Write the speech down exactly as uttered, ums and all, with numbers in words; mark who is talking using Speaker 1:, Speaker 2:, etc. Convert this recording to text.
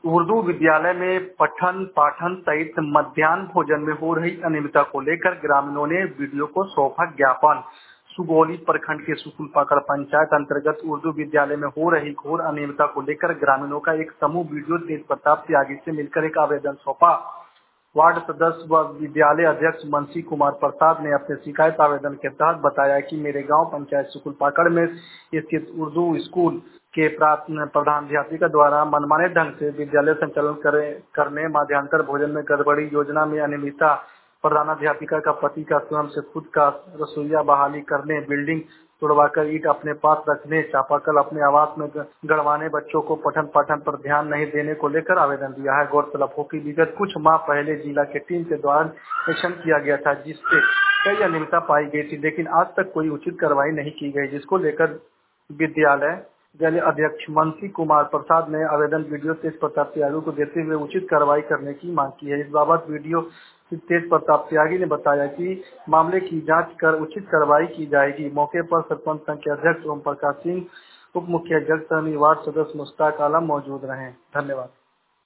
Speaker 1: उर्दू विद्यालय में पठन पाठन सहित मध्याह्न भोजन में हो रही अनियमितता को लेकर ग्रामीणों ने वीडियो को सौंपा ज्ञापन। सुगौली प्रखंड के सुकुलपाकड़ पंचायत अंतर्गत उर्दू विद्यालय में हो रही घोर अनियमितता को लेकर ग्रामीणों का एक समूह वीडियो तेज प्रताप त्यागी से मिलकर एक आवेदन सौंपा। वार्ड सदस्य व विद्यालय अध्यक्ष मनसी कुमार प्रसाद ने अपने शिकायत आवेदन के तहत बताया कि मेरे गांव पंचायत सुकुलपाकड़ में स्थित उर्दू स्कूल के प्रधानाध्यापिका द्वारा मनमाने ढंग से विद्यालय संचालन करे, करने, मध्याह्न भोजन में गड़बड़ी, योजना में अनियमितता, प्रधानाध्यापिका का पति का स्वयं से खुद का रसोईया बहाली करने, बिल्डिंग तोड़वाकर ईंट अपने पास रखने, चापाकल अपने आवास में गड़वाने, बच्चों को पठन पाठन पर ध्यान नहीं देने को लेकर आवेदन दिया है। गौरतलब हो कि विगत कुछ माह पहले जिला के टीम के द्वारा निरीक्षण किया गया था, जिससे कई अनियमितता पाई गई थी, लेकिन आज तक कोई उचित कार्रवाई नहीं की गई, जिसको लेकर विद्यालय विद्यालय अध्यक्ष मनसी कुमार प्रसाद ने आवेदन वीडियो तेज प्रताप त्यागी को देते हुए उचित कार्रवाई करने की मांग की है। इस बाबत वीडियो तेज प्रताप त्यागी ने बताया कि मामले की जांच कर उचित कार्रवाई की जाएगी। मौके पर सरपंच संघ के अध्यक्ष ओम प्रकाश सिंह, उप मुख्य अध्यक्ष वार्ड सदस्य मुश्ताक आलम मौजूद रहे। धन्यवाद।